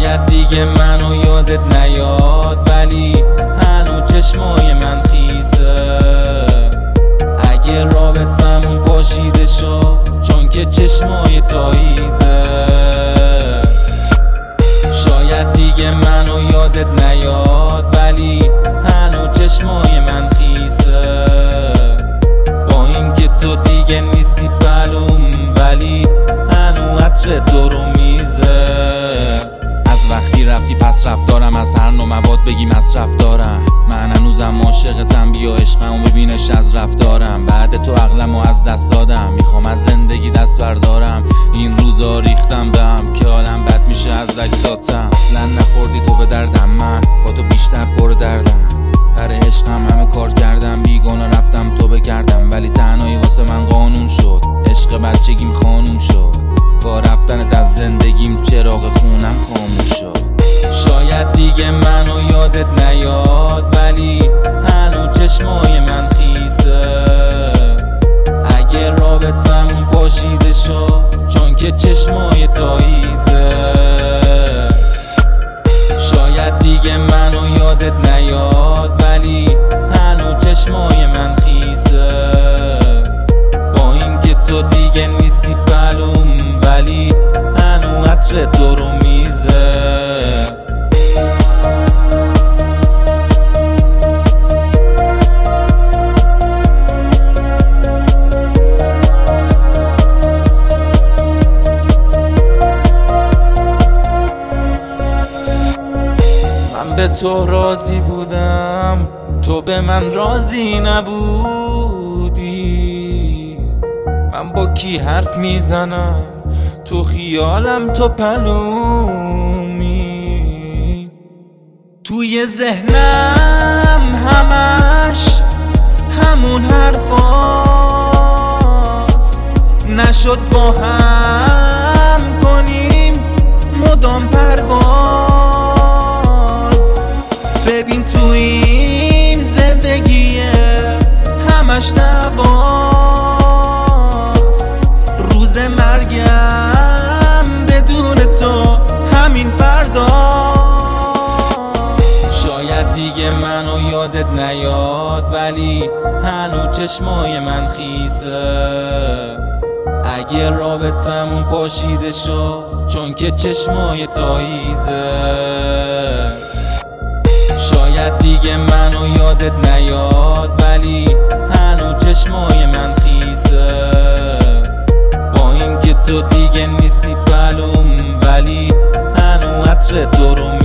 شاید دیگه منو یادت نیاد، ولی هنو چشمای من خیسه. اگه رابطمون پاشیده شد، چون که چشمای تاییزه. شاید دیگه منو یادت نیاد، ولی هنو چشمای من خیسه. با اینکه تو دیگه نیستی بلوم، ولی هنو عطر تو رو میزه. از وقتی رفتی پس رفتارم، از هر نوع مواد بگی مصرف دارم. من هنوزم عاشقتم، بیا عشقمو ببینش از رفتارم. بعد تو عقلمو از دست دادم، میخوام از زندگی دست بردارم. این روزا ریختم بهم که حالم بد میشه از عکساتم. اصلا نخوردی تو به دردم، من با تو بیشتر پر دردم. برای عشقم همه کار کردم، بیگانه رفتم تو بگردم. ولی تنهایی واسه من قانون شد، عشق بچگیم خانوم شد. با رفتنت از زندگیم چراغ خونم خاموش شد. شاید دیگه منو یادت نیاد، ولی هنو چشمای من خیسه. اگه رابطمون پاشیده شد، چون که چشمای تاییزه. شاید دیگه منو یادت نیاد، ولی هنو چشمای من خیسه. با اینکه تو دیگه نیستی بلوم، ولی هنو عطر تو رو میزه. من به تو راضی بودم، تو به من راضی نبودی. من با کی حرف میزنم، تو خیالم تو پلومی. توی ذهنم همش همون حرفاست. نشد با هم کنیم مدام پرواز. ببین تو این زندگی همش نواست. روز مرگم بدون تو همین فردا. شاید دیگه منو یادت نیاد، ولی هنو چشمای من خیسه. اگه رابطمون پاشیده شد، چون که چشمای تاییزه. شاید دیگه منو یادت نیاد، ولی هنو چشمای من خیسه. با اینکه تو دیگه نیستی بلوم، ولی هنو عطر تو رو